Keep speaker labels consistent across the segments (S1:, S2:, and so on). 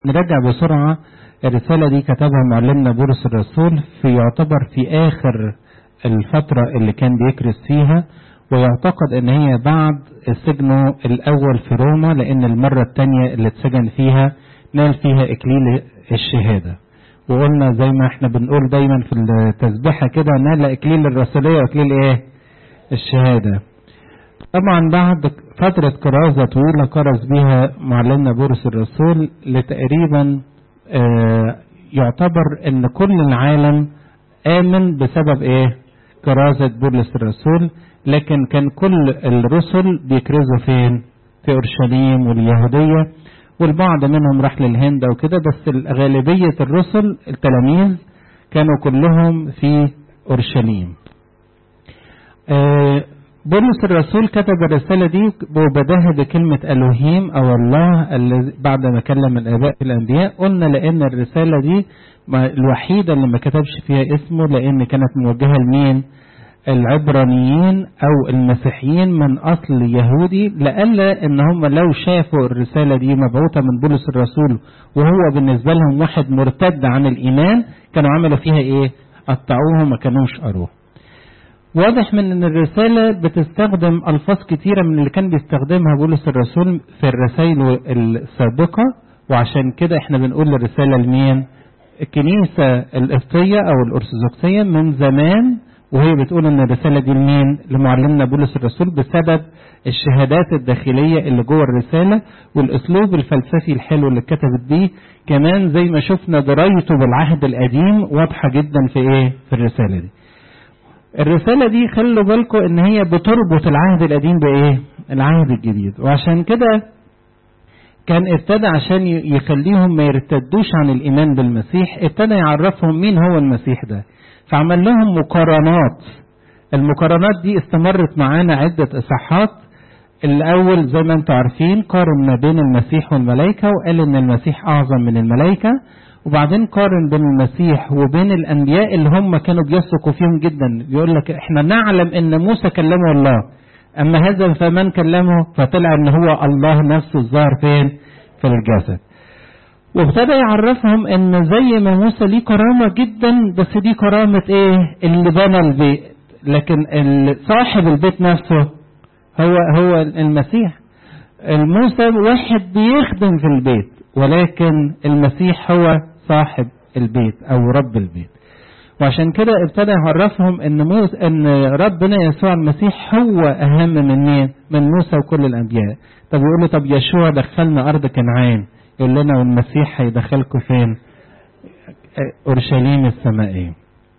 S1: نرجع بسرعة. الرسالة دي كتبها معلمنا بولس الرسول يعتبر في آخر الفترة اللي كان بيكرس فيها، ويعتقد ان هي بعد سجنه الأول في روما، لأن المرة الثانية اللي اتسجن فيها نال فيها إكليل الشهادة. وقلنا زي ما احنا بنقول دايما في التسبيحة كده، نال إكليل الرسولية وإكليل ايه؟ الشهادة. طبعا بعد فترة كرازة طويلة كرز بها معلمنا بولس الرسول لتقريبا يعتبر ان كل العالم آمن بسبب ايه؟ كرازة بولس الرسول. لكن كان كل الرسل بيكرزوا فين؟ في أورشليم واليهودية، والبعض منهم راح للهند وكده، بس غالبية الرسل التلاميذ كانوا كلهم في أورشليم. بولس الرسول كتب الرسالة دي وبداها بكلمة ألوهيم أو الله بعد ما كلم الآباء الأنبياء. قلنا لأن الرسالة دي الوحيدة اللي ما كتبش فيها اسمه، لأن كانت موجهة لمين؟ العبرانيين أو المسيحيين من أصل يهودي، لألا إن هم لو شافوا الرسالة دي مبعوثة من بولس الرسول وهو بالنسبة لهم واحد مرتد عن الإيمان، كانوا عملوا فيها إيه؟ قطعوه ما كانوش قروه. واضح من ان الرسالة بتستخدم الفاظ كتيرة من اللي كان بيستخدمها بولس الرسول في الرسائل السابقة، وعشان كده احنا بنقول الرسالة لمين؟ الكنيسة القبطية او الارثوذكسية من زمان، وهي بتقول ان الرسالة دي لمين؟ لمعلمنا بولس الرسول، بسبب الشهادات الداخلية اللي جوه الرسالة والاسلوب الفلسفي الحلو اللي كتبت بيه. كمان زي ما شفنا درايته بالعهد القديم واضحة جدا في ايه؟ في الرسالة دي. الرسالة دي خلوا بالكم ان هي بتربط العهد القديم بايه؟ العهد الجديد. وعشان كده كان ابتدى عشان يخليهم ما يرتدوش عن الايمان بالمسيح، ابتدى يعرفهم مين هو المسيح ده، فعمل لهم مقارنات. المقارنات دي استمرت معانا عدة اصحاحات. الاول زي ما انتم عارفين قارن ما بين المسيح والملائكة، وقال ان المسيح اعظم من الملائكة. وبعدين قارن بين المسيح وبين الأنبياء اللي هم كانوا بيثقوا فيهم جدا. يقول لك احنا نعلم ان موسى كلمه الله، اما هذا فمن كلمه؟ فطلع ان هو الله نفسه الظاهر فين؟ في الجسد. وابتدى يعرفهم ان زي ما موسى ليه كرامة جدا، بس دي كرامة ايه؟ اللي بنى البيت، لكن صاحب البيت نفسه هو المسيح. الموسى واحد بيخدم في البيت، ولكن المسيح هو صاحب البيت او رب البيت. وعشان كده ابتدى يعرفهم ان ربنا يسوع المسيح هو اهم من مين؟ من موسى وكل الانبياء. طب يقول له طب يشوع دخلنا ارض كنعان، يقول لنا والمسيح هيدخلكم فين؟ اورشليم السمائيه.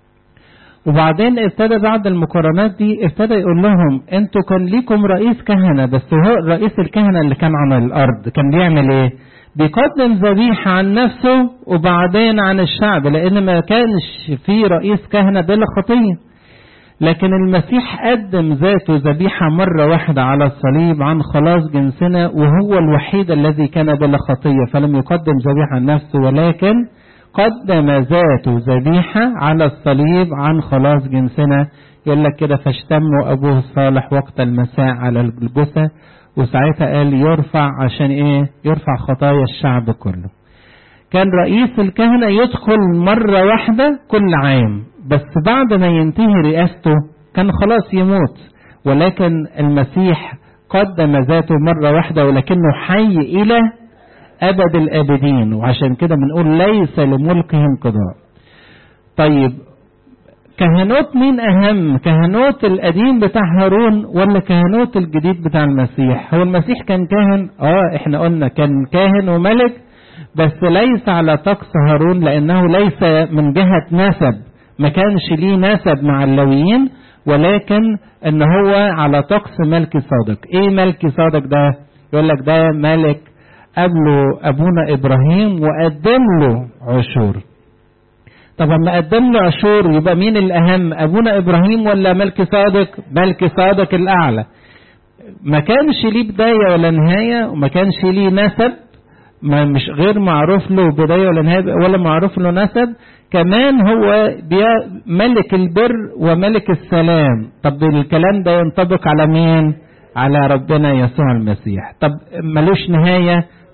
S1: وبعدين ابتدى بعد المقارنات دي ابتدى يقول لهم انتوا كان ليكم رئيس كهنة، بس هو رئيس الكهنة اللي كان على الارض كان بيعمل ايه؟ بيقدم ذبيحة عن نفسه وبعدين عن الشعب، لان ما كانش في رئيس كهنة بلا خطية. لكن المسيح قدم ذاته ذبيحة مرة واحدة على الصليب عن خلاص جنسنا، وهو الوحيد الذي كان بلا خطية، فلم يقدم ذبيحة عن نفسه ولكن قدم ذاته ذبيحة على الصليب عن خلاص جنسنا. يقول لك كده فاشتموا أبوه الصالح وقت المساء على الجثة، وساعتها قال يرفع عشان ايه؟ يرفع خطايا الشعب كله. كان رئيس الكهنة يدخل مرة واحدة كل عام، بس بعد ما ينتهي رئاسته كان خلاص يموت، ولكن المسيح قدم ذاته مرة واحدة ولكنه حي إلى أبد الآبدين، وعشان كده بنقول ليس لملكه انقضاء. طيب كهنوت مين أهم؟ كهنوت القديم بتاع هارون ولا كهنوت الجديد بتاع المسيح؟ هو المسيح كان كاهن، احنا قلنا كان كاهن وملك، بس ليس على طقس هارون، لأنه ليس من جهة نسب، ما كانش ليه نسب مع اللاويين، ولكن ان هو على طقس ملكي صادق. ايه ملكي صادق ده؟ يقول لك ده ملك قبله أبونا إبراهيم وقدم له عشور. طب لما قدم له عشور يبقى مين الأهم؟ أبونا إبراهيم ولا ملكي صادق؟ ملكي صادق الأعلى. ما كانش ليه بداية ولا نهاية، وما كانش ليه نسب، مش غير معروف له بداية ولا نهاية ولا معروف له نسب. كمان هو ملك البر وملك السلام. طب الكلام ده ينطبق على مين؟ على ربنا يسوع المسيح. طب ملوش نهاية؟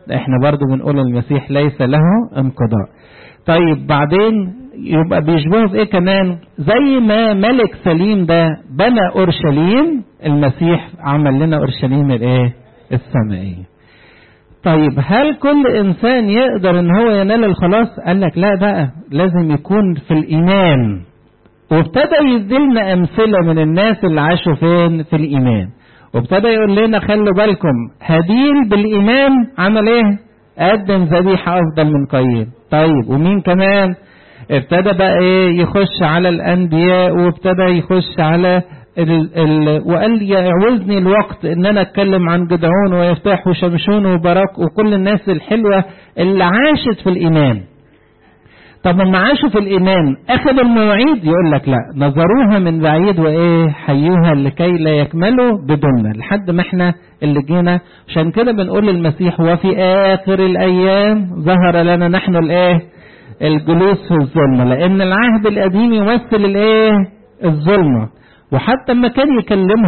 S1: احنا برضو بنقول المسيح ليس له انقضاء. طيب بعدين يبقى بيشبهه في ايه كمان؟ زي ما ملك سليم ده بنى اورشليم، المسيح عمل لنا اورشليم الايه؟ السمائيه. طيب هل كل انسان يقدر ان هو ينال الخلاص؟ قال لك لا بقى، لازم يكون في الايمان. وابتدى يديلنا امثله من الناس اللي عاشوا فين؟ في الايمان. وابتدى يقول لنا خلوا بالكم، هابيل بالايمان عمل ايه؟ قدم ذبيحه افضل من قايين. طيب ومين كمان؟ ابتدى بقى ايه؟ يخش على الانبياء، وابتدى يخش على وقال يعوزني الوقت ان انا اتكلم عن جدعون ويفتح وشمشون وبراك وكل الناس الحلوه اللي عاشت في الايمان. طب لما عاشوا في الايمان اخذوا المواعيد؟ يقول لك لا، نظروها من بعيد وايه؟ حيوها لكي لا يكملوا بدوننا، لحد ما احنا اللي جينا. عشان كده بنقول للمسيح وفي اخر الايام ظهر لنا نحن الايه؟ الجلوس في الظلمه، لان العهد القديم يمثل الايه؟ الظلمه. وحتى لما كان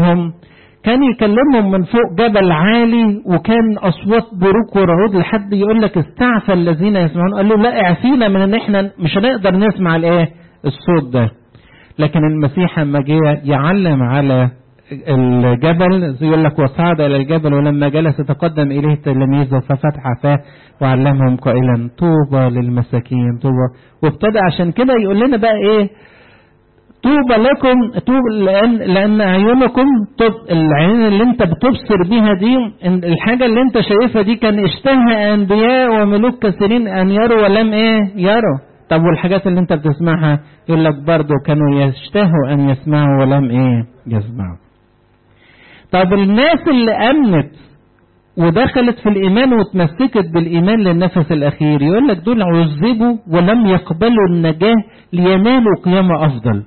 S1: يكلمهم من فوق جبل عالي، وكان اصوات بروق ورعود، لحد يقول لك استعفى الذين يسمعون. قال له لا، اعفينا من ان احنا مش هنقدر نسمع الايه؟ الصوت ده. لكن المسيح لما جه يعلم على الجبل يقول لك وصعد الى الجبل، ولما جلس تقدم اليه تلاميذه ففتح فاه وعلمهم قائلا طوبى للمساكين طوبى. وابتدى عشان كده يقول لنا بقى ايه؟ طوبى لكم، لأن أعينكم العين اللي انت بتبصر بيها دي، الحاجة اللي انت شايفها دي كان اشتهى أنبياء وملوك كثيرين أن يروا ولم ايه؟ يروا. طب والحاجات اللي انت بتسمعها يقول لك برضو كانوا يشتهوا أن يسمعوا ولم ايه؟ يسمعوا. طب الناس اللي أمنت ودخلت في الإيمان وتمسكت بالإيمان للنفس الأخير، يقول لك دول عذبوا ولم يقبلوا النجاة لينالوا قيامة أفضل.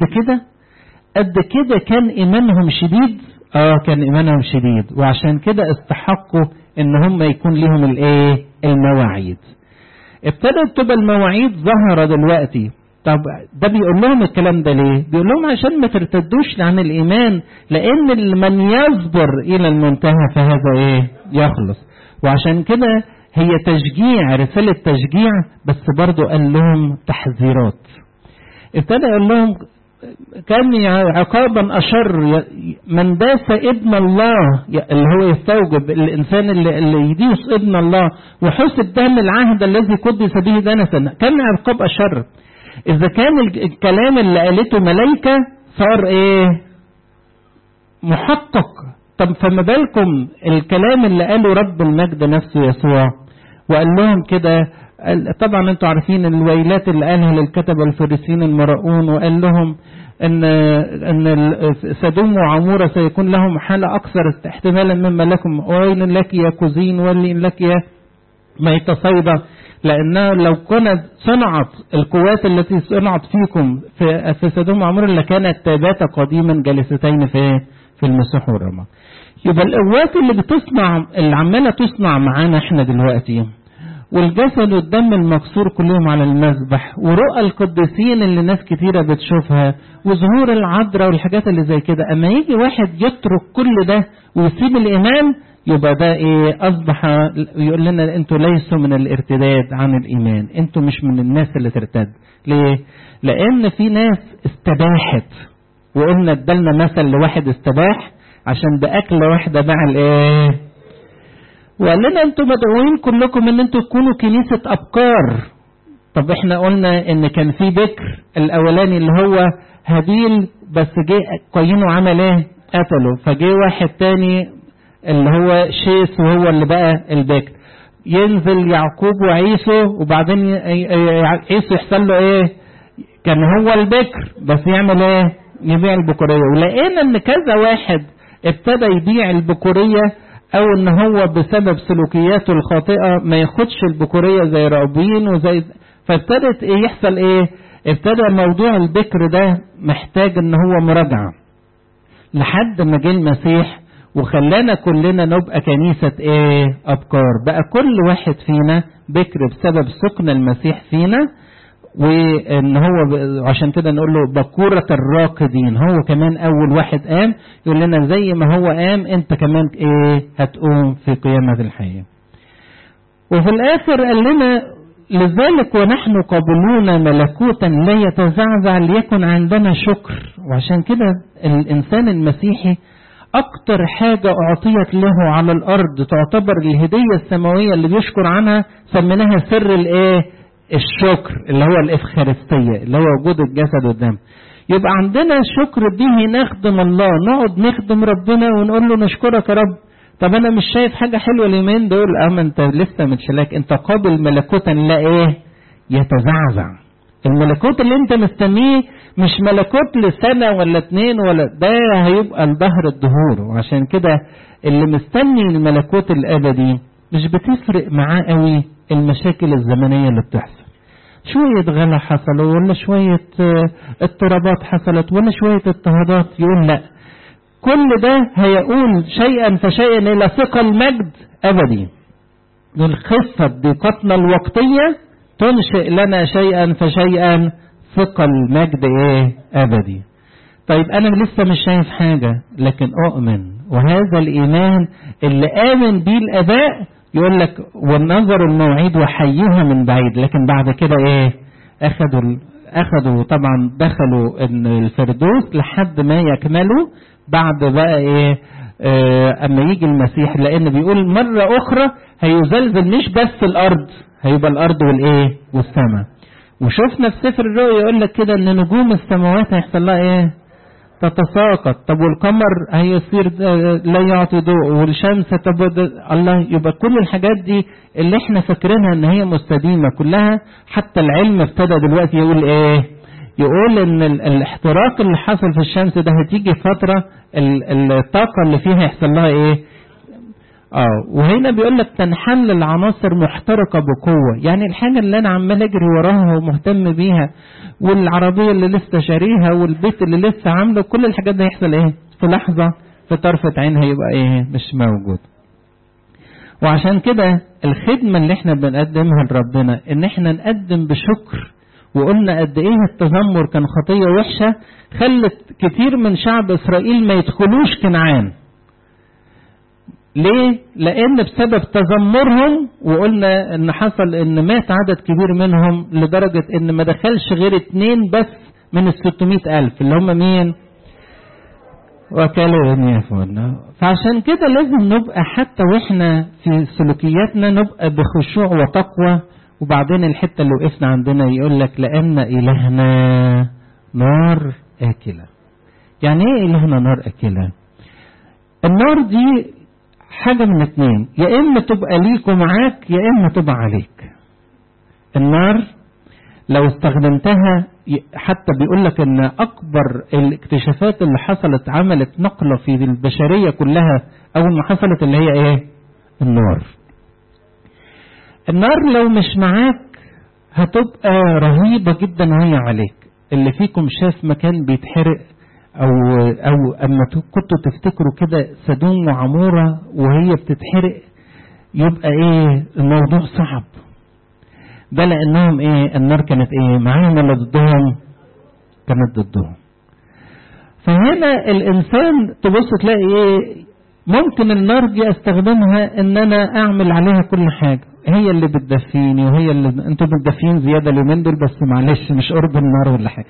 S1: قد كده كان إيمانهم شديد. كان إيمانهم شديد، وعشان كده استحقوا إن هم يكون لهم الإيه؟ المواعيد. ابتدت تبقى المواعيد ظاهرة دلوقتي. طب ده بيقول لهم الكلام ده ليه؟ بيقول لهم عشان ما ترتدوش عن الإيمان، لأن من يصبر إلى المنتهى فهذا إيه؟ يخلص. وعشان كده هي تشجيع، رسالة تشجيع، بس برضو قال لهم تحذيرات. ابتدى يقول لهم كان عقابا أشر من داس ابن الله، اللي هو يستوجب الإنسان اللي يديس ابن الله وحسب دم العهد الذي قدس به دنسا، كان عقاب أشر. إذا كان الكلام اللي قالته ملائكة صار إيه؟ محقق. طب فما بالكم الكلام اللي قاله رب المجد نفسه يسوع، وقال لهم كده. طبعا انتوا عارفين الويلات اللي قالها للكتبة الفريسيين المرؤون، وقال لهم ان سدوم وعمورة سيكون لهم حالة اكثر احتمالا مما لكم، ويل لك يا كوزين، ويل لك يا ميتصيدة، لأنها لو كانت صنعت القوات التي صنعت فيكم في سدوم وعمورة لكانت تابات قديما جالستين في المسيح والرمى. يبقى القوات اللي بتصنع، اللي عمالة تصنع معانا احنا دلوقتي، والجسد والدم المكسور كلهم على المذبح، ورؤى القديسين اللي ناس كتيرة بتشوفها، وظهور العذراء والحاجات اللي زي كده، اما يجي واحد يترك كل ده ويسيب الإيمان، يبقى ده ايه؟ اصبح يقول لنا انتوا ليسوا من الارتداد عن الايمان، انتوا مش من الناس اللي ترتد. ليه؟ لان في ناس استباحت، وقلنا ادالنا مثل لواحد استباح عشان باكله واحده باع الايه؟ وقال لنا انتوا مدعوين كلكم ان انتوا تكونوا كنيسه ابكار. طب احنا قلنا ان كان في بكر الاولاني اللي هو هابيل، بس جه قايين وعمل ايه؟ قتله. فجه واحد تاني اللي هو شيس، وهو اللي بقى البكر. ينزل يعقوب وعيسو، وبعدين عيسو يحصل له ايه؟ كان هو البكر بس يعمل ايه؟ يبيع البكورية. ولقينا ان كذا واحد ابتدى يبيع البكورية، او ان هو بسبب سلوكياته الخاطئة ما ياخدش البكورية زي رأوبين وزي، فابتدت ايه يحصل ايه؟ ابتدى موضوع البكر ده محتاج ان هو مراجعة، لحد ما جه المسيح وخلانا كلنا نبقى كنيسة ايه؟ ابكار. بقى كل واحد فينا بكر بسبب سكن المسيح فينا، وان هو عشان كده نقول له بكورة الراقدين. هو كمان اول واحد قام، يقول لنا زي ما هو قام انت كمان ايه؟ هتقوم في قيامة الحياة. وفي الآخر قال لنا لذلك ونحن قابلون ملكوتا لا يتزعزع ليكن عندنا شكر. وعشان كده الإنسان المسيحي أكتر حاجة أعطيت له على الأرض تعتبر الهدية السماوية اللي بيشكر عنها، سميناها سر الشكر، اللي هو الإفخارستية، اللي هو وجود الجسد والدم. يبقى عندنا شكر به نخدم الله، نقعد نخدم ربنا ونقول له نشكرك يا رب. طب أنا مش شايف حاجة حلوة اليومين دول، أما أنت لسه متشلاك، أنت قابل ملكوتا لا يتزعزع. الملكوت اللي أنت مستنيه مش ملكوت لسنة ولا 2 ولا، ده هيبقى لظهر الدهور. وعشان كده اللي مستني الملكوت الأبدي مش بتفرق معاه قوي المشاكل الزمنية اللي بتحصل، شوية غلا حصلوا ولا شوية اضطرابات حصلت ولا شوية اضطهادات، يقول لا، كل ده هيقول شيئا فشيئا إلى ثقل مجد أبدي. الخفة ضيقتنا الوقتية تنشئ لنا شيئا فشيئا ثقل مجد أبدي. طيب أنا لسه مش شايف حاجة، لكن أؤمن، وهذا الإيمان اللي آمن بيه الآباء يقول لك والنظر الموعد وحيها من بعيد. لكن بعد كده أخذوا طبعا دخلوا الفردوس لحد ما يكملوا بعد بقى أما يجي المسيح، لأن بيقول مرة أخرى هيزلزل مش بس الأرض، هيبقى الأرض والسماء. وشفنا في سفر الرؤيا يقول لك كده ان نجوم السماوات هيحصل لها تتساقط. طب والقمر هيصير لا يعطي ضوء، والشمس الله. يبقى كل الحاجات دي اللي احنا فاكرينها ان هي مستديمة كلها، حتى العلم ابتدى دلوقتي يقول يقول ان الاحتراق اللي حصل في الشمس ده هتيجي فترة الطاقة اللي فيها يحصل لها وهنا بيقول لك تنحل العناصر محترقة بقوة. يعني الحاجة اللي انا عمال اجري وراها ومهتم بيها، والعربية اللي لسه شاريها، والبيت اللي لسه عامله، كل الحاجات دي هيحصل في لحظة، في طرفة عين هيبقى مش موجود. وعشان كده الخدمة اللي احنا بنقدمها لربنا ان احنا نقدم بشكر. وقلنا قد ايه التذمر كان خطية وحشة خلت كتير من شعب اسرائيل ما يدخلوش كنعان. ليه؟ لأن بسبب تذمرهم، وقلنا ان حصل ان مات عدد كبير منهم لدرجة ان ما دخلش غير 2 بس من 600,000 اللي هم مين؟ وكالوا يفعلون. فعشان كده لازم نبقى حتى واحنا في سلوكياتنا نبقى بخشوع وتقوى. وبعدين الحتة اللي وقفنا عندنا يقول لك لأن إلهنا نار آكلة. يعني ايه إلهنا نار آكلة؟ النار دي حاجة من 2، يا إما تبقى ليك ومعاك، يا إما تبقى عليك. النار لو استخدمتها، حتى بيقول لك ان اكبر الاكتشافات اللي حصلت عملت نقلة في البشرية كلها اول ما حصلت اللي هي النار. النار لو مش معاك هتبقى رهيبة جدا وهي عليك. اللي فيكم شاف مكان بيتحرق او اما كنتوا تفتكروا كده سدوم وعمورة وهي بتتحرق، يبقى الموضوع صعب. ده لانهم النار كانت معاهم ولا ضدهم؟ كانت ضدهم. فهنا الانسان تبص تلاقي ممكن النار دي استخدمها ان انا اعمل عليها كل حاجة، هي اللي بتدفيني، وهي اللي انتوا بتدفين زيادة اليومين دول، بس معلش مش قرب النار ولا حاجة.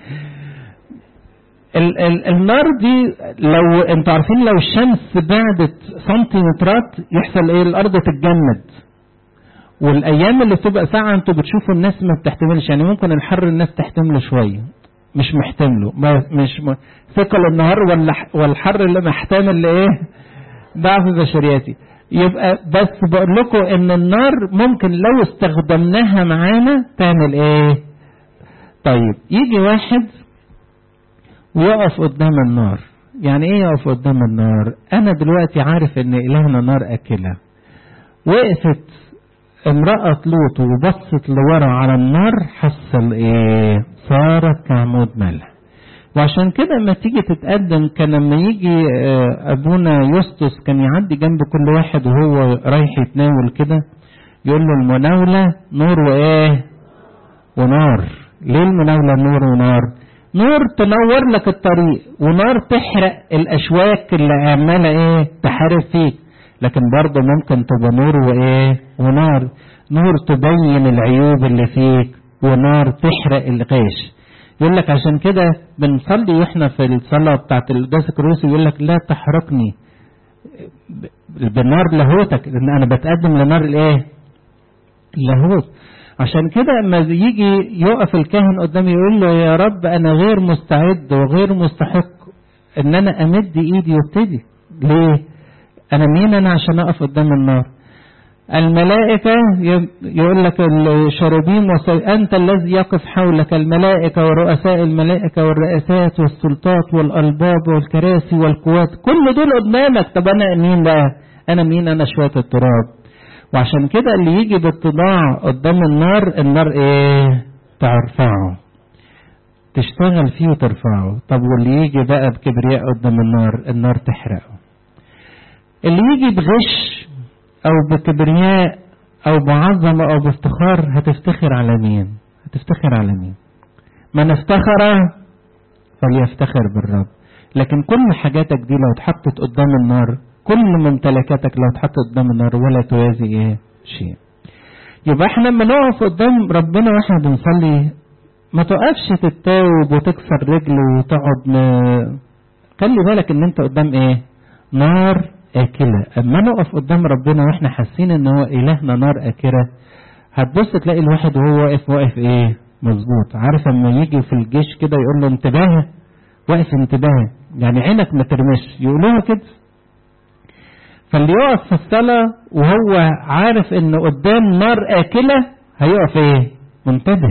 S1: النار دي لو انتوا عارفين لو الشمس بعدت سنتيمترات يحصل الارض تتجمد. والايام اللي بتبقى ساعة انتوا بتشوفوا الناس ما بتحتملش، يعني ممكن الحر الناس تحتمله شوية، مش محتمله، ثقل النهار والحر اللي محتمل ضعف بشرياتي. يبقى بس بقول لكم ان النار ممكن لو استخدمناها معانا تعمل طيب يجي واحد ويقف قدام النار. يعني ايه يقف قدام النار؟ انا دلوقتي عارف ان الهنا نار اكلة. وقفت امرأة لوط وبصت لورا على النار، حصل صارت كعمود ملح. وعشان كده لما تيجي تتقدم، كان لما يجي ابونا يوستس كان يعدي جنب كل واحد وهو رايح يتناول كده يقول له المناولة نور ونار. ليه المناولة نور ونار؟ نور تنور لك الطريق، ونار تحرق الاشواك اللي عمالة تحارب فيك. لكن برضه ممكن تبقى نور وايه ونار. نور تبين العيوب اللي فيك، ونار تحرق الغش. يقول لك عشان كده بنصلي واحنا في الصلاه بتاعت القداس الكروسي، يقول لك لا تحرقني بنار لاهوتك، لان انا بتقدم لنار الايه اللاهوت. عشان كده اما يجي يقف الكاهن قدامي يقول له يا رب انا غير مستعد وغير مستحق ان انا امد ايدي وابتدي. ليه؟ انا مين انا عشان اقف قدام النار؟ الملائكة يقول لك الشروبيم أنت الذي يقف حولك الملائكة ورؤساء الملائكة والرئاسات والسلطات والألباب والكراسي والقوات، كل دول قدامك. طب أنا مين بقى؟ أنا مين؟ أنا شوية التراب. وعشان كده اللي يجي باتضاع قدام النار، النار إيه؟ ترفعه، تشتغل فيه وترفعه. طب واللي يجي بقى بكبرياء قدام النار، النار تحرقه. اللي يجي بغش او بكبرياء او بعظمه او بافتخار، هتفتخر على مين؟ هتفتخر على مين؟ من افتخر فليفتخر بالرب. لكن كل حاجاتك دي لو اتحطت قدام النار، كل ممتلكاتك لو اتحطت قدام النار ولا توازي ايه شيء. يبقى احنا لما نقف قدام ربنا واحنا بنصلي، ما تقفش تتاوب وتكسر رجل وتقعد خلي بالك ان انت قدام ايه؟ نار آكلة. أما نقف قدام ربنا وإحنا حاسين إن هو إلهنا نار آكلة، هتبص تلاقي الواحد وهو واقف إيه؟ مظبوط. عارف أما يجي في الجيش كده يقول له انتباه، واقف انتباه، يعني عينك ما ترمش، يقولوها كده. فاللي يقف في الصلاة وهو عارف إن قدام نار آكلة، هيقف إيه؟ منتبه.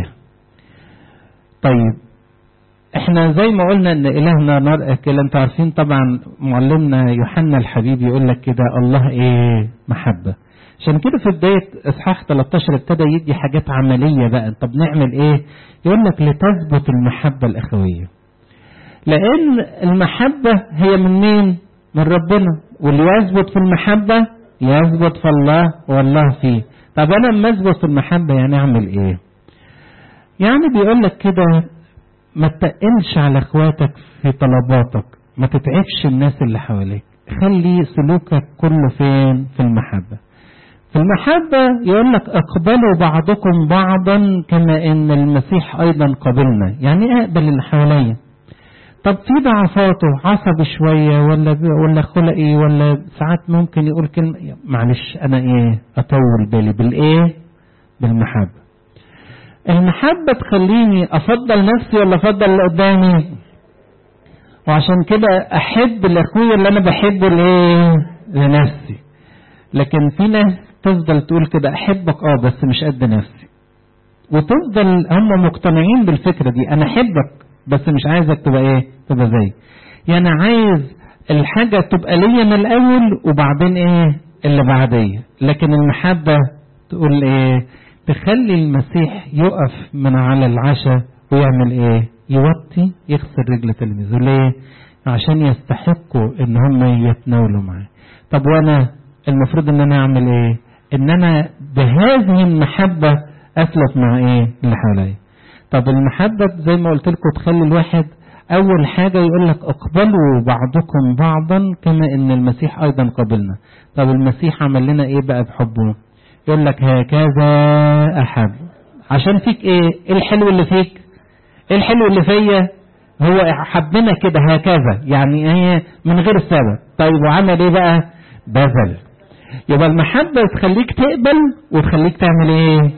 S1: طيب احنا زي ما قلنا ان الهنا نار اكله. انتوا عارفين طبعا معلمنا يوحنا الحبيب يقول لك كده الله ايه؟ محبه. عشان كده في بدايه اصحاح 13 ابتدى يدي حاجات عمليه بقى. طب نعمل ايه؟ يقول لك لتثبت المحبه الاخويه، لان المحبه هي من مين؟ من ربنا. واللي يثبت في المحبه يثبت في الله والله فيه. طب انا لما اثبت في المحبه يعني اعمل ايه؟ يعني بيقول لك كده ما تتقلش على اخواتك في طلباتك، ما تتعبش الناس اللي حواليك، خلي سلوكك كله فين؟ في المحبة. في المحبة يقول لك اقبلوا بعضكم بعضا كما ان المسيح ايضا قبلنا. يعني اقبل اللي حواليا. طب في ضعفاته، عصبي شوية ولا خلقي، ولا ساعات ممكن يقول كلمة، معلش انا ايه؟ اطول بالي بالايه؟ بالمحبة. المحبة تخليني أفضل نفسي ولا أفضل اللي قدامي؟ وعشان كده أحب الأخويا اللي أنا بحبه لنفسي. لكن في ناس تفضل تقول كده أحبك بس مش قد نفسي، وتفضل هم مقتنعين بالفكرة دي. أنا أحبك بس مش عايزك تبقى زي، يعني عايز الحاجة تبقى ليا من الأول وبعدين اللي بعديه. لكن المحبة تقول تخلي المسيح يقف من على العشاء ويعمل يوطي يغسل رجل تلميذه. ليه؟ عشان يستحقوا ان هم يتناولوا معاه. طب وانا المفروض ان انا اعمل ان انا بهذه المحبة اسلك مع اللي حواليا. طب المحبة زي ما قلت لكم تخلي الواحد اول حاجة يقول لك اقبلوا بعضكم بعضا كما ان المسيح ايضا قبلنا. طب المسيح عمل لنا بقى بحبه؟ يقول لك هكذا أحب. عشان فيك ايه الحلو اللي فيك؟ ايه الحلو اللي فيا؟ هو حبنا كده هكذا، يعني من غير سبب. طيب وعمل بقى؟ بذل. يبقى المحبة تخليك تقبل وتخليك تعمل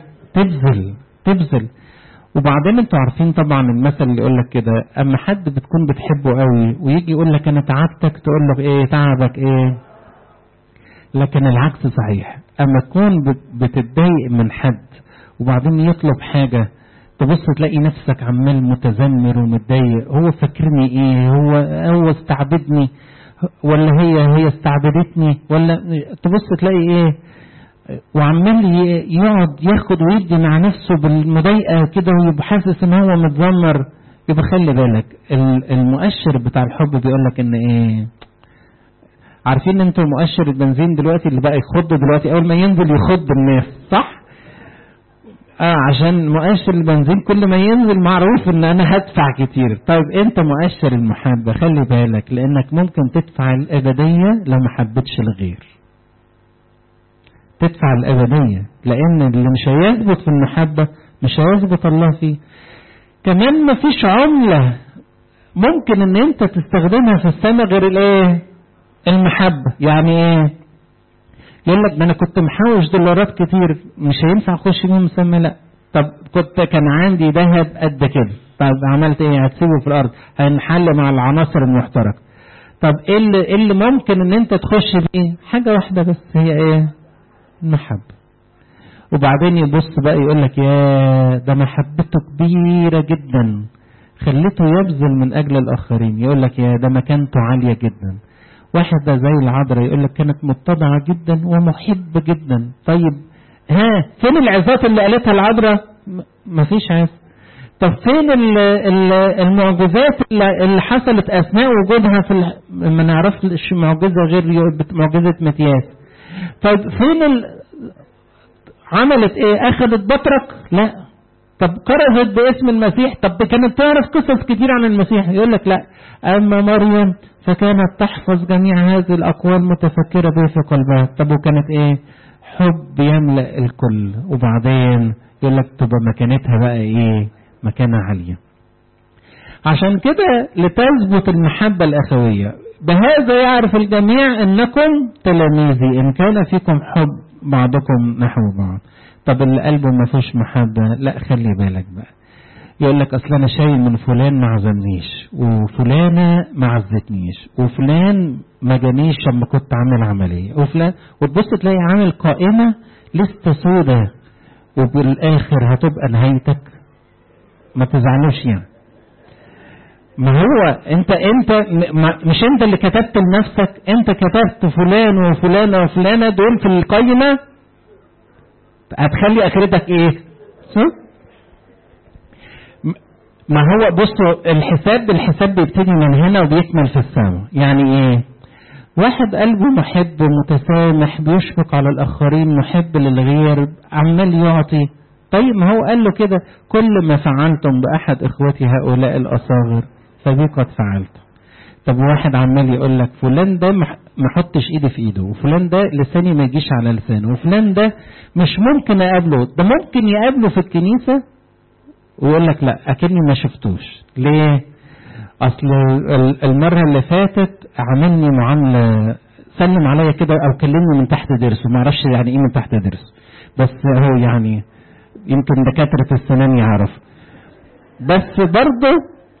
S1: تبذل. وبعدين انتوا عارفين طبعا المثل اللي يقول لك كده، اما حد بتكون بتحبه قوي ويجي يقول لك انا تعبتك، تقول له تعبك لكن العكس صحيح. اما تكون بتتضايق من حد وبعدين يطلب حاجة، تبص تلاقي نفسك عمال متذمر ومتضايق. هو فاكرني هو استعبدني، ولا هي استعبدتني، ولا تبص تلاقي وعمال يقعد ياخد ويدي مع نفسه بالمضايقة كده، ويبقى حاسس ان هو متذمر. يبقى خلي بالك المؤشر بتاع الحب بيقول لك ان عارفين انتوا مؤشر البنزين دلوقتي اللي بقى يخض دلوقتي، اول ما ينزل يخض الناس، صح؟ عشان مؤشر البنزين كل ما ينزل معروف ان انا هدفع كتير. طيب انت مؤشر المحبة خلي بالك، لانك ممكن تدفع الابدية لو ما حبتش الغير. تدفع الأبدية، لأن اللي مش هيثبت في المحبة مش هيثبت الله فيه. كمان مفيش عملة ممكن ان انت تستخدمها في السماء غير الايه؟ المحبة. يعني ايه؟ يقول لك ده انا كنت محوش دولارات كتير مش هينفع اخش بيهم السماء. لا. طب كان عندي ذهب قد كده، طب عملت ايه؟ هتسيبه في الارض، هنحل مع العناصر المحترقة. طب ايه اللي ممكن ان انت تخش بيه؟ حاجة واحدة بس، هي ايه؟ المحبة. وبعدين يبص بقى يقول لك يا ده محبته كبيرة جدا خلته يبذل من اجل الاخرين. يقول لك يا ده مكانته عالية جدا. واحدة زي العذراء يقول لك كانت متضعة جدا ومحبة جدا. طيب فين العظات اللي قالتها العذراء؟ مفيش عظ. طب فين المعجزات اللي حصلت اثناء وجودها ما نعرفش معجزة غير معجزة متياس. طيب فين عملت ايه؟ اخذت بطرك؟ لا. طب كرزت باسم المسيح؟ طب كانت تعرف قصص كتير عن المسيح. يقول لك لا، اما مريم فكانت تحفظ جميع هذه الاقوال متفكرة به في قلبها. طب وكانت ايه؟ حب يملأ الكل. وبعدين يقول لك تبقى مكانتها بقى ايه؟ مكانة عالية. عشان كده لتثبت المحبة الأخوية بهذا يعرف الجميع انكم تلاميذي ان كان فيكم حب بعضكم نحو بعض. طب اللي قلبه ما فيش محبة، لا خلي بالك بقى. يقول لك اصلا انا شايل من فلان ما عزمنيش، وفلانة ما عزتنيش، وفلان ما جانيش لما كنت عامل عملية، وفلان، وتبص تلاقي عامل قائمة لسه سودة، وبالاخر هتبقى نهايتك ما تزعلوش يعني. ما هو انت مش انت اللي كتبت لنفسك، انت كتبت فلان وفلانة وفلانة دول في القائمة، هتخلي اخرتك ايه؟ ما هو بصوا الحساب بيبتدي من هنا وبيكمل في السماء. يعني ايه؟ واحد قلبه محب متسامح بيشفق على الاخرين محب للغير عمال يعطي. طيب ما هو قال له كده كل ما فعلتم باحد اخوتي هؤلاء الاصاغر فبي قد فعلتم. طب واحد عمال يقول لك فلان ده ما حطش ايدي في ايده، وفلان ده لساني ما يجيش على لسانه، وفلان ده مش ممكن اقابله، ده ممكن يقابله في الكنيسة ويقول لك لا اكني ما شفتوش. ليه؟ اصل المرة اللي فاتت عملني معاملة، سلم عليا كده او كلمني من تحت درسه، ما اعرفش يعني ايه من تحت درسه، بس هو يعني يمكن دكاترة السنان يعرف. بس برضه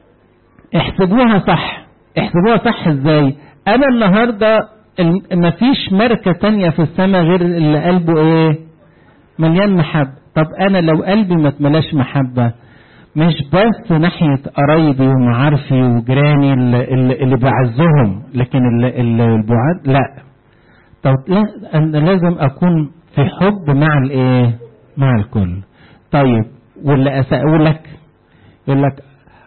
S1: احسبوها صح. احسبوها صح ازاي؟ انا النهاردة مفيش ماركة تانية في السماء غير اللي قلبه ايه؟ مليان محبة. طب انا لو قلبي ما اتملاش محبة، مش بس ناحية قرايبي ومعارفي وجيراني اللي بعزهم، لكن البعاد لا. طب لا، انا لازم اكون في حب مع الايه؟ مع الكل. طيب واللي اساءوا لك يقول لك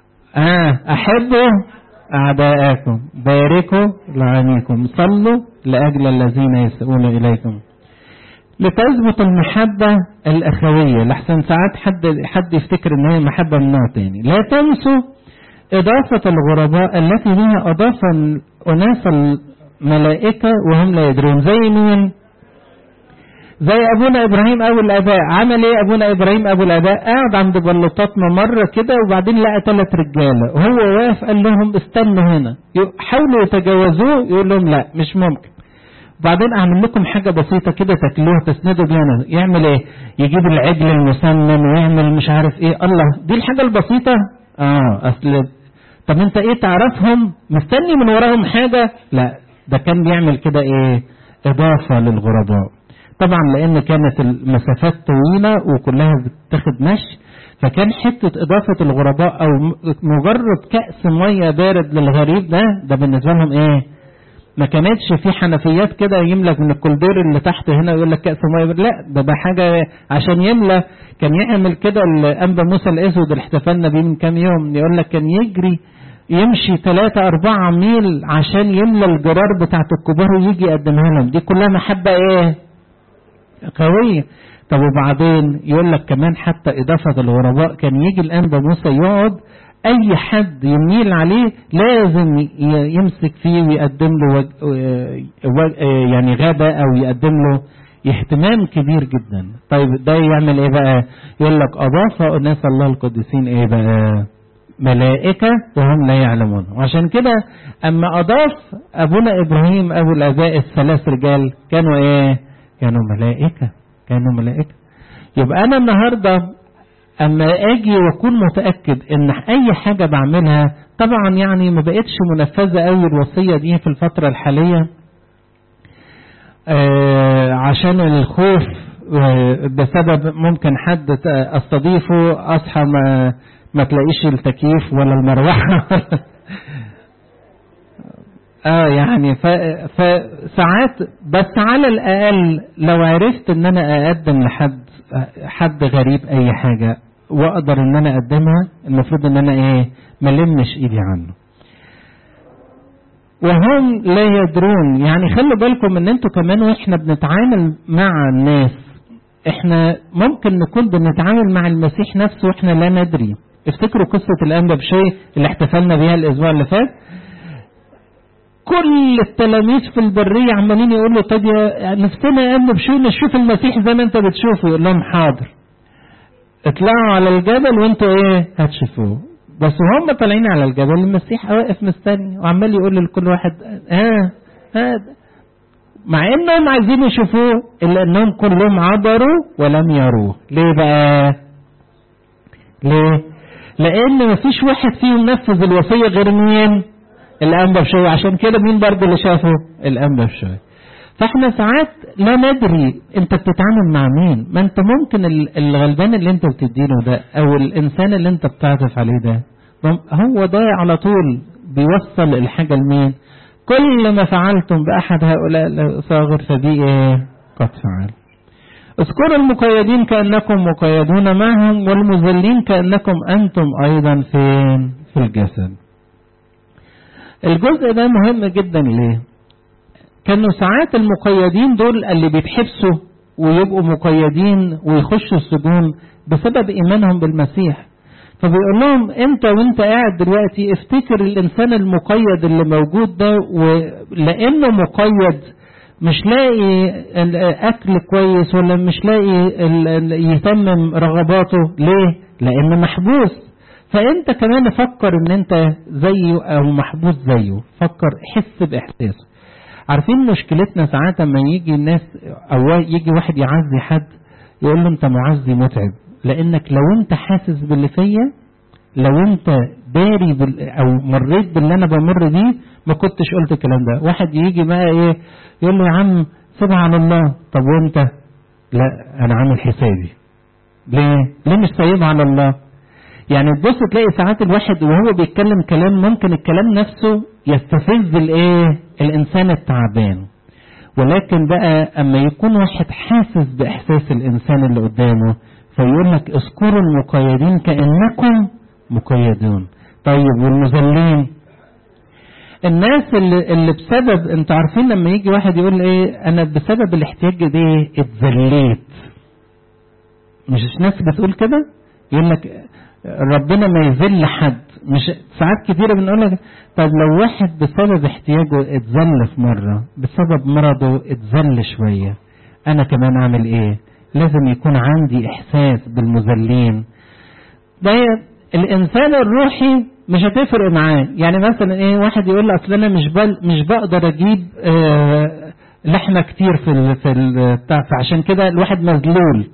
S1: احبوا اعداءكم، باركوا لعانيكم، صلوا لاجل الذين يساءون اليكم. لتثبت المحبة الأخوية، لحسن ساعات حد يفتكر ان هي محبة من نوع تاني. لا تنسوا إضافة الغرباء التي بها أضاف أناس الملائكة وهم لا يدرون. زي مين؟ زي أبونا إبراهيم أبو الآباء. عمل إيه أبونا إبراهيم أبو الآباء؟ قاعد عند بلوطاتنا مرة كده، وبعدين لقى 3 رجالة وهو واقف قال لهم استنوا هنا، حاولوا يتجاوزوه، يقول لهم لا مش ممكن. وبعدين اعمل لكم حاجة بسيطة كده تاكلوها تسندوا بيها. يعمل ايه؟ يجيب العجل المسمن ويعمل مش عارف ايه. الله، دي الحاجة البسيطة. اصل طب انت ايه تعرفهم مستني من وراهم حاجة؟ لا، ده كان بيعمل كده ايه؟ اضافة للغرباء. طبعا لان كانت المسافات طويلة وكلها بتاخد مشي، فكان حتة اضافة الغرباء او مجرد كأس مية بارد للغريب ده بالنسبة لهم ايه؟ ما كانتش في حنفيات كده يملك من الكولدير اللي تحت هنا ويقول لك كأس ميه، لا ده حاجة عشان يملى. كان يعمل كده الأنبا موسى الأسود اللي احتفلنا بيه من كام يوم، يقول لك كان يجري يمشي 3-4 ميل عشان يملى الجرار بتاعت الكبار ويجي يقدمها لهم. دي كلها محبة ايه؟ قوية. طب وبعدين يقول لك كمان حتى إضافة الغرباء، كان يجي الأنبا موسى يقعد اي حد يميل عليه لازم يمسك فيه ويقدم له يعني غدا، او يقدم له اهتمام كبير جدا. طيب ده يعمل ايه بقى؟ يقول لك اضاف اناس الله القديسين ايه بقى؟ ملائكة وهم لا يعلمون. وعشان كده اما اضاف ابونا ابراهيم ابو الاباء الثلاث رجال كانوا ايه؟ كانوا ملائكة، كانوا ملائكة. يبقى انا النهاردة اما اجي واكون متأكد ان اي حاجة بعملها، طبعا يعني ما بقتش منفذة قوي الوصية دي في الفترة الحالية عشان الخوف بسبب ممكن حد استضيفه اصحى ما تلاقيش التكييف ولا المروحة يعني فساعات بس على الاقل لو عرفت ان انا اقدم حد غريب اي حاجة واقدر ان انا اقدمها، المفروض ان انا ايه؟ ملمش ايدي عنه. وهم لا يدرون، يعني خلوا بالكم ان انتوا كمان واحنا بنتعامل مع الناس، احنا ممكن نكون بنتعامل مع المسيح نفسه واحنا لا ندري. افتكروا قصة الانبا بشوي اللي احتفلنا بيها الاسبوع اللي فات. كل التلاميذ في البرية عمالين يقولوا طب يا نفسنا يا انبا بشوي نشوف المسيح زي ما انت بتشوفه. يقول لهم حاضر، اطلعوا على الجبل وانتوا ايه؟ هتشوفوه. بس وهم طالعين على الجبل المسيح واقف مستني وعمال يقول لكل واحد مع انهم عايزين يشوفوه، الا انهم كلهم عبروا ولم يروه. ليه بقى؟ ليه؟ لان مفيش واحد فيهم نفذ الوصية غير مين؟ الانبا بشوي. عشان كده مين برضه اللي شافه؟ الانبا بشوي. فاحنا ساعات لا ندري انت بتتعامل مع مين. ما انت ممكن الغلبان اللي انت بتديله ده او الانسان اللي انت بتعطف عليه ده هو ده على طول بيوصل الحاجة لمين؟ كل ما فعلتم بأحد هؤلاء الأصاغر فبي قد فعل. اذكروا المقيدين كأنكم مقيدون معهم، والمذلين كأنكم أنتم أيضا في الجسد. الجزء ده مهم جدا. ليه؟ كانوا ساعات المقيدين دول اللي بيتحبسوا ويبقوا مقيدين ويخشوا السجون بسبب إيمانهم بالمسيح. فبيقول لهم انت وانت قاعد دلوقتي افتكر الانسان المقيد اللي موجود ده، ولانه مقيد مش لاقي اكل كويس ولا مش لاقي يتمم رغباته. ليه؟ لانه محبوس. فانت كمان فكر ان انت زيه او محبوس زيه، فكر، حس باحساسه. عارفين مشكلتنا ساعات لما يجي الناس او يجي واحد يعزي حد يقول له انت معزي متعب، لانك لو انت حاسس باللي فيا، لو انت داري او مريت باللي انا بمر بيه ما كنتش قلت الكلام ده. واحد يجي بقى ايه يقول له يا عم سيبها على الله. طب وانت؟ لا انا عامل حسابي. ليه مش سايبها على الله؟ يعني تبص تلاقي ساعات الواحد وهو بيتكلم كلام ممكن الكلام نفسه يستفز الانسان التعبان، ولكن بقى اما يكون واحد حاسس باحساس الانسان اللي قدامه فيقول لك اذكروا المقيدين كأنكم مقيدون. طيب والمذلين؟ الناس اللي بسبب، انت عارفين لما يجي واحد يقول ايه انا بسبب الاحتياج ده اتذليت، مش ناس بتقول كده؟ يقول لك ربنا ما يذل حد. مش ساعات كتيرة بنقول لك طب لو واحد بسبب احتياجه اتذل في مرة، بسبب مرضه اتذل شوية، انا كمان اعمل ايه؟ لازم يكون عندي احساس بالمذلين. ده الانسان الروحي مش هتفرق معاه. يعني مثلا ايه واحد يقول لي اصل انا مش بقدر اجيب لحمة كتير في فعشان كده الواحد مذلول.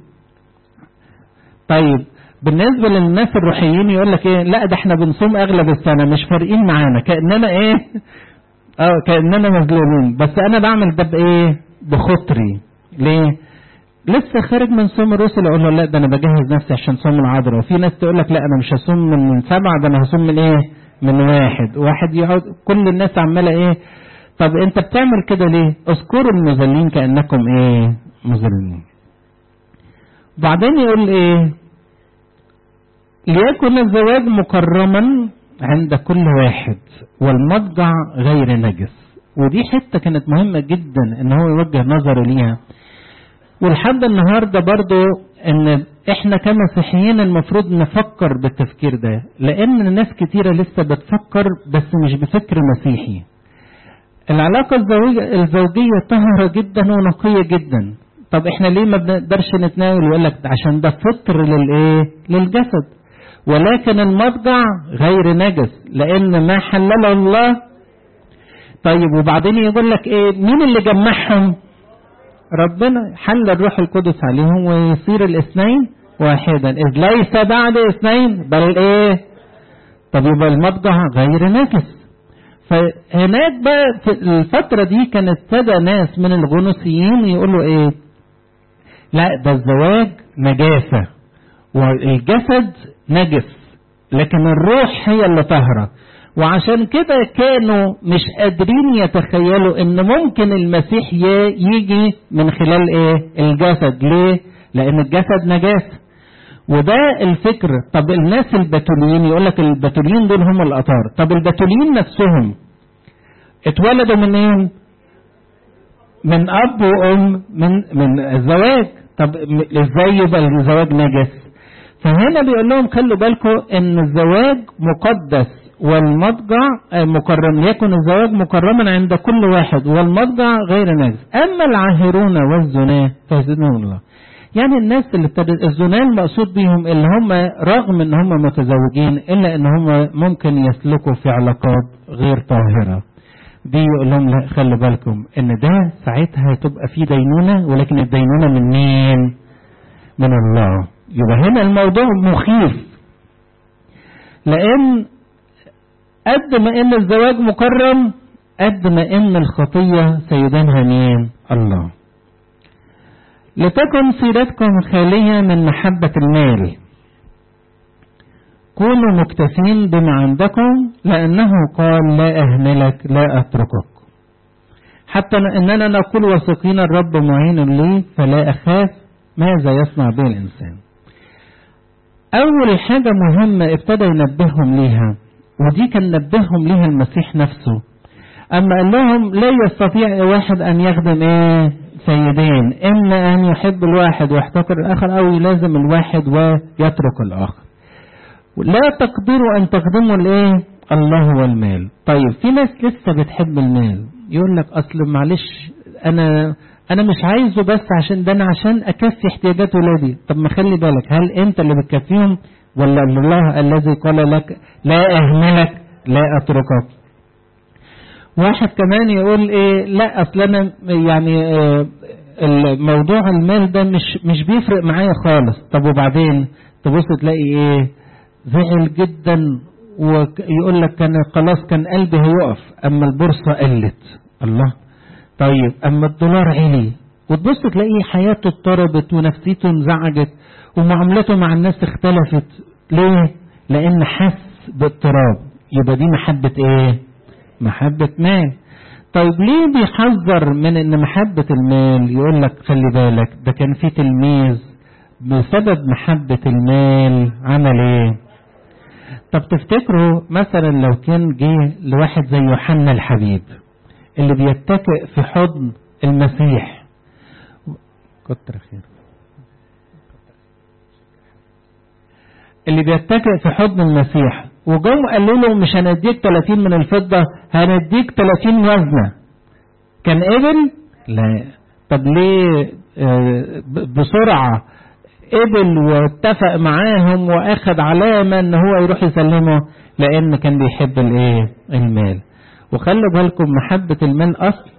S1: طيب بالنسبة للناس الروحيين يقول لك ايه لا ده احنا بنصوم اغلب السنة مش فارقين معانا، كأننا ايه كأننا مذلولين، بس انا بعمل ده بايه؟ بخطري. ليه؟ لسه خارج من صوم الرسل اقول له لا ده انا بجهز نفسي عشان صوم العذراء. وفي ناس تقول لك لا انا مش هصوم من 7، ده انا هصوم من ايه؟ من واحد يقعد كل الناس عماله ايه. طب انت بتعمل كده ليه؟ اذكروا المذلين كأنكم ايه؟ مذلين. بعدين يقول ايه؟ ليكن الزواج مكرما عند كل واحد والمضجع غير نجس. ودي حتة كانت مهمة جدا ان هو يوجه نظره ليها، ولحد النهاردة برضو ان احنا كمسيحيين المفروض نفكر بالتفكير ده، لان ناس كتيرة لسه بتفكر بس مش بفكر مسيحي. العلاقة الزوجية طاهرة جدا ونقية جدا. طب احنا ليه ما بنقدرش نتناول؟ يقول لك عشان ده فطر للايه؟ للجسد. ولكن المضجع غير نجس لان ما حلله الله. طيب وبعدين يقول لك ايه؟ مين اللي جمعهم؟ ربنا. حل الروح القدس عليهم ويصير الاثنين واحدا، اذ ليس بعد اثنين بل ايه؟ طب يبقى المضجع غير نجس. فهناك بقى في الفترة دي كانت ابتدى ناس من الغنوصيين يقولوا ايه؟ لا ده الزواج نجاسة والجسد نجس لكن الروح هي اللي طاهرة. وعشان كده كانوا مش قادرين يتخيلوا ان ممكن المسيح يجي من خلال ايه؟ الجسد. ليه؟ لان الجسد نجاسة. وده الفكر. طب الناس البتوليين يقول لك البتوليين دول هم الأطهار. طب البتوليين نفسهم اتولدوا منين؟ من أب وأم، من الزواج. طب ازاي يبقى الزواج نجس؟ فهنا بيقول لهم خلوا بالكم ان الزواج مقدس والمضجع مكرم، يكن الزواج مكرما عند كل واحد والمضجع غير نجس. اما العاهرون والزناه فيزيدهم الله. يعني الناس اللي الزناه المقصود بيهم اللي هم رغم ان هم متزوجين الا ان هم ممكن يسلكوا في علاقات غير طاهرة. دي يقول لهم لا خلوا بالكم ان ده ساعتها تبقى في دينونة، ولكن الدينونة من مين؟ من الله. يبقى هنا الموضوع مخيف، لان قد ما ان الزواج مكرم قد ما ان الخطية سيدانها مين؟ الله. لتكن سيرتكم خالية من محبة المال، كونوا مكتفين بما عندكم لأنه قال لا أهملك لا أتركك. حتى إننا نقول واثقين الرب معين لي فلا أخاف ماذا يصنع به الإنسان. أول حاجة مهمة ابتدى ينبههم ليها، ودي كان نبههم ليها المسيح نفسه. أما قال لهم لا يستطيع واحد أن يخدم إيه؟ سيدين، إما أن يحب الواحد ويحتقر الآخر أو يلازم الواحد ويترك الآخر. لا تقدروا أن تخدموا الإيه؟ الله والمال. طيب في ناس لسه بتحب المال، يقول لك أصل معلش أنا مش عايزه بس عشان ده، أنا عشان أكفي احتياجات ولادي. طب ما خلي بالك، هل أنت اللي بتكفيهم ولا الله الذي قال لك لا أهملك لا أتركك؟ واحد كمان يقول ايه؟ لا اصل انا يعني الموضوع المال ده مش بيفرق معايا خالص. طب وبعدين تبص تلاقي ايه؟ زعل جدا ويقول لك كان خلاص كان قلبي هيقف اما البورصة قلت. الله. طيب اما الدولار علي، وتبص تلاقي حياته اضطربت ونفسيته انزعجت ومعاملته مع الناس اختلفت. ليه؟ لان حس باضطراب. يبقى دي محبة ايه؟ محبة مال. طيب ليه بيحذر من ان محبة المال؟ يقول لك خلي بالك ده كان في تلميذ بسبب محبة المال عمل ايه؟ طب تفتكروا مثلا لو كان جه لواحد زي يوحنا الحبيب اللي بيتكئ في حضن المسيح، كتر خير، اللي بيتكئ في حضن المسيح وجم قالوا له مش هنديك 30 من الفضة، هنديك 30 وزنة، كان قبل؟ لا. طب ليه بسرعة قبل واتفق معاهم واخد علامة ان هو يروح يسلمه؟ لان كان بيحب الايه؟ المال. وخلوا بالكم محبة المال اصل.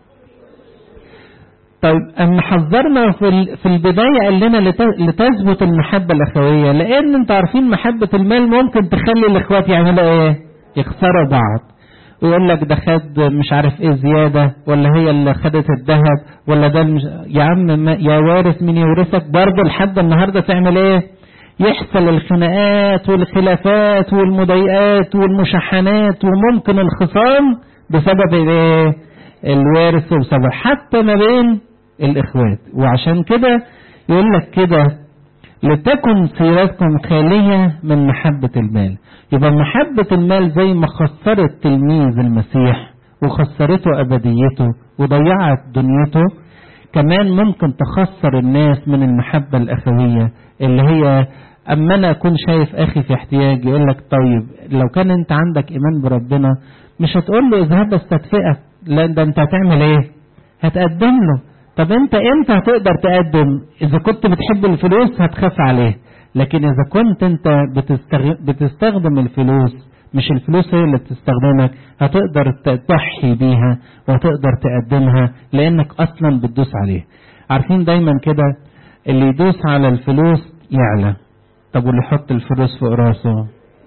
S1: طيب اما حذرنا في البداية قال لنا لتثبت المحبة الاخوية، لان انتوا عارفين محبة المال ممكن تخلي الاخوات يعملوا ايه؟ يخسروا بعض. ويقول لك ده خد مش عارف ايه زيادة، ولا هي اللي خدت الذهب، ولا ده يا عم يا وارث من يورثك. برضه لحد النهاردة تعمل ايه؟ يحصل الخناقات والخلافات والمضايقات والمشاحنات وممكن الخصام بسبب ايه؟ الوارث، وبسبب حتى ما بين الاخوات. وعشان كده يقول لك كده لتكن سيرتكم خالية من محبة المال. يبقى محبة المال زي ما خسرت تلميذ المسيح وخسرته أبديته وضيعت دنيته، كمان ممكن تخسر الناس من المحبة الأخوية اللي هي أما أنا أكون شايف أخي في احتياج. يقول لك طيب لو كان أنت عندك إيمان بربنا مش هتقول له اذهب استدفئك، لا ده أنت هتعمل إيه؟ هتقدم له. طب انت امتى هتقدر تقدم؟ اذا كنت بتحب الفلوس هتخاف عليه، لكن اذا كنت انت بتستخدم الفلوس، مش الفلوس هي اللي بتستخدمك، هتقدر تضحي بيها وهتقدر تقدمها لانك اصلا بتدوس عليه. عارفين دايما كده اللي يدوس على الفلوس يعلى. طب واللي يحط الفلوس فوق راسه؟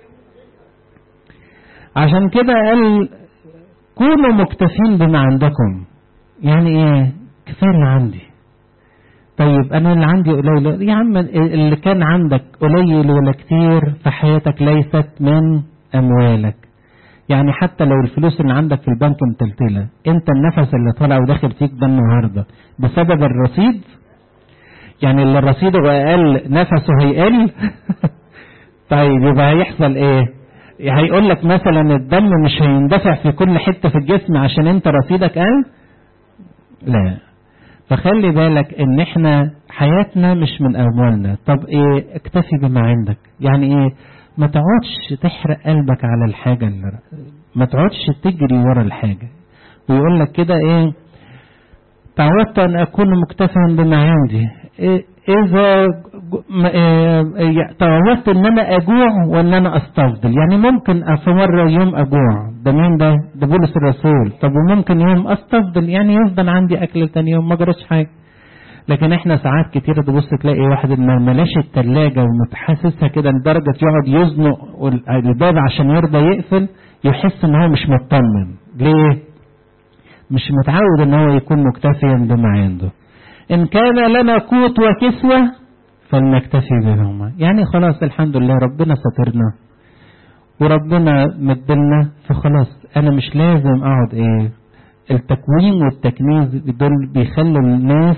S1: عشان كده قال كونوا مكتفين بما عندكم. يعني ايه؟ كفايه اللي عندي. طيب انا اللي عندي قليل، يا عم اللي كان عندك قليل ولا كتير فحياتك ليست من اموالك. يعني حتى لو الفلوس اللي عندك في البنك متلتله، انت النفس اللي طالع وداخل فيك ده النهارده بسبب الرصيد؟ يعني اللي رصيده اقل نفسه هيقل. طيب يبقى هيحصل ايه؟ هيقول لك مثلا الدم مش هيندفع في كل حته في الجسم عشان انت رصيدك قل؟ لا. فخلي بالك ان احنا حياتنا مش من اموالنا. طب ايه؟ اكتفي بما عندك. يعني ايه؟ ما تقعدش تحرق قلبك على الحاجه ما تقعدش تجري ورا الحاجه. ويقول لك كده ايه؟ تعودت ان اكون مكتفيا بما عندي. اذا تعودت ان انا اجوع وان انا استفضل. يعني ممكن في مره يوم اجوع، ده مين ده؟ ده بولس الرسول. طب وممكن يوم استفضل، يعني يفضل عندي اكل تاني يوم ما جراش حاجه. لكن احنا ساعات كتير تبص تلاقي واحد ملاش التلاجة ومتحسسها كده لدرجه يقعد يزنق الباب عشان يرضى يقفل، يحس ان هو مش مطمن. ليه؟ مش متعود ان هو يكون مكتفيا بما عنده. ان كان لنا قوت وكسوة فلنكتفي بهما. يعني خلاص الحمد لله ربنا سترنا وربنا مدلنا، فخلاص انا مش لازم اقعد ايه. التكوين والتكنيز دول بيخلوا الناس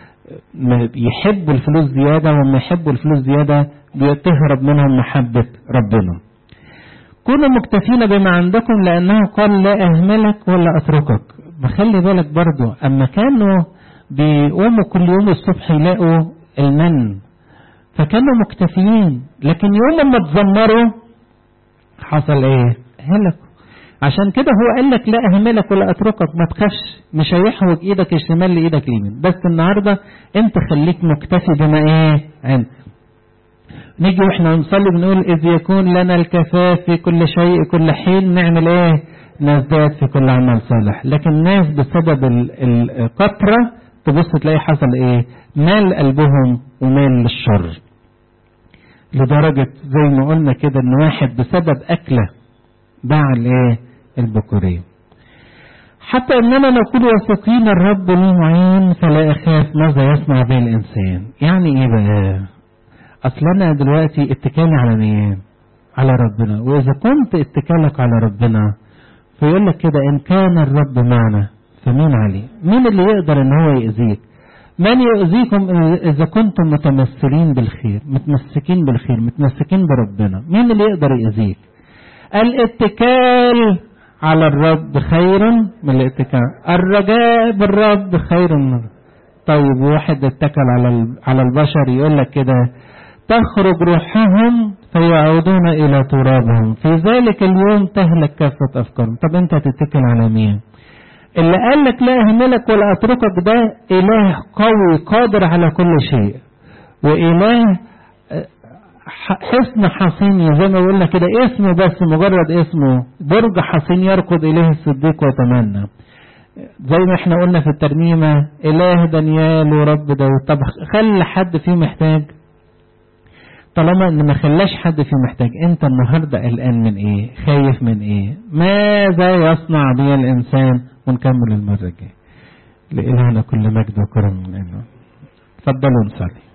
S1: يحبوا الفلوس زيادة، وما يحبوا الفلوس زيادة بتهرب منهم محبة ربنا. كونوا مكتفين بما عندكم لانه قال لا اهملك ولا اتركك. ما خلي بالك برضو اما كانوا بيقوموا كل يوم الصبح يلاقوا المن فكانوا مكتفيين، لكن يوم ما تزمروا حصل ايه؟ هلكوا. عشان كده هو قال لك لا اهملك ولا اتركك. ما تخافش، مش هيحوج ايدك الشمال لايدك اليمين، بس النهارده انت خليك مكتفي بما ايه عندك. نيجي واحنا نصلي بنقول اذ يكون لنا الكفاف في كل شيء كل حين نعمل ايه؟ نزداد في كل عمل صالح. لكن الناس بسبب القطرة تبص تلاقي حصل ايه؟ مال قلبهم ومال للشر، لدرجة زي ما قلنا كده ان واحد بسبب اكله باع الايه؟ البكورية. حتى اننا نقول واثقين الرب لي معين فلا اخاف ماذا يصنع به الانسان. يعني ايه بقى؟ اصلنا دلوقتي اتكالي على مين؟ على ربنا. واذا كنت اتكالك على ربنا فيقول لك كده ان كان الرب معنا فمين عليه؟ مين اللي يقدر ان هو يؤذيك؟ من يؤذيكم اذا كنتم متمثلين بالخير، متمسكين بالخير، متمسكين بربنا. مين اللي يقدر يؤذيك؟ الاتكال على الرب خير من الاتكال، الرجاء بالرب خير من. طيب واحد اتكل على البشر يقول لك كده تخرج روحهم فيعودون الى ترابهم في ذلك اليوم تهلك كافة افكارهم. طب انت هتتكل على مين؟ اللي قال لك لا اهملك ولا اتركك ده اله قوي قادر على كل شيء، واله حصن حصين زي ما قلنا كده، اسمه بس مجرد اسمه برج حصين يركض اليه الصديق ويتمنى. زي ما احنا قلنا في الترنيمة اله دانيال ورب داود. طب خلي حد فيه محتاج؟ طالما ان ما خلاش حد فيه محتاج، انت النهارده قلقان من ايه؟ خايف من ايه؟ ماذا يصنع بي الانسان؟ ونكمل المره الجايه. لإلهنا كل مجد وكرم من انه. اتفضلوا نصلي.